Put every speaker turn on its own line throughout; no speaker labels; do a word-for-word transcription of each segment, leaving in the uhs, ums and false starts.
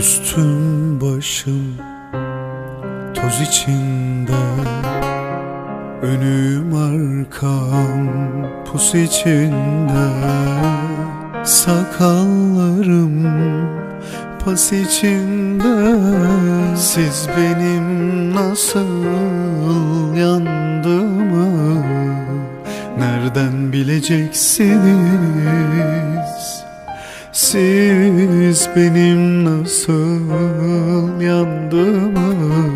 Üstüm başım toz içinde, önüm arkam pus içinde, sakallarım pas içinde. Siz benim nasıl yandığımı nereden bileceksiniz? Siz benim nasıl yandığımı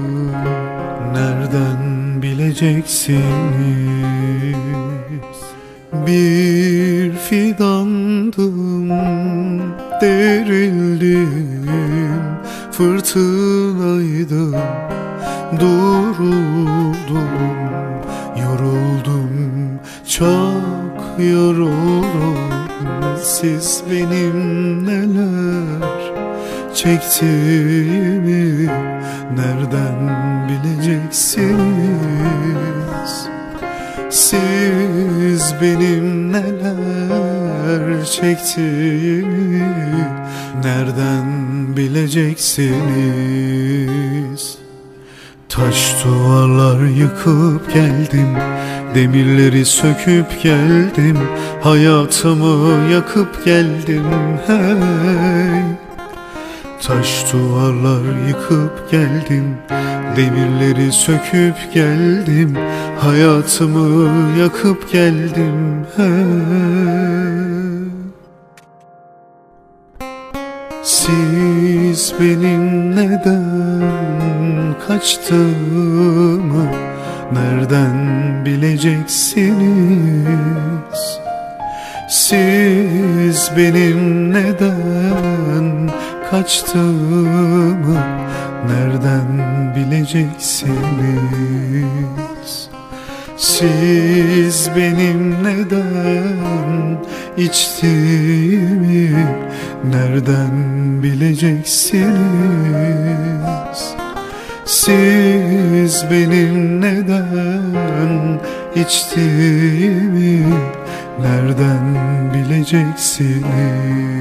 nereden bileceksiniz? Bir fidandım, derildim, fırtınaydım, duruldum, yoruldum, çok yoruldum. Siz benim neler çektiğimi nereden bileceksiniz? Siz benim neler çektiğimi nereden bileceksiniz? Taş duvarlar yıkıp geldim, demirleri söküp geldim, hayatımı yakıp geldim hey. Taş duvarlar yıkıp geldim, demirleri söküp geldim, hayatımı yakıp geldim hey. Siz benim neden kaçtığımı nereden bileceksiniz? Siz benim neden kaçtığımı nereden bileceksiniz? Siz benim neden içtiğimi nereden bileceksiniz? Siz benim neden içtiğimi nereden bileceksiniz?